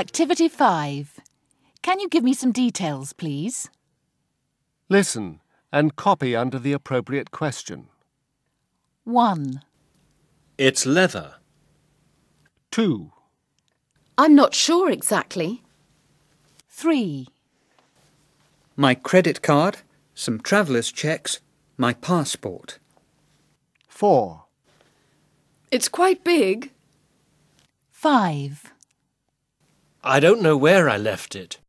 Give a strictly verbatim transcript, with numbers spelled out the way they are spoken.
Activity five. Can you give me some details, please? Listen and copy under the appropriate question. one. It's leather. two. I'm not sure exactly. three. My credit card, some traveller's checks, my passport. four. It's quite big. five. I don't know where I left it.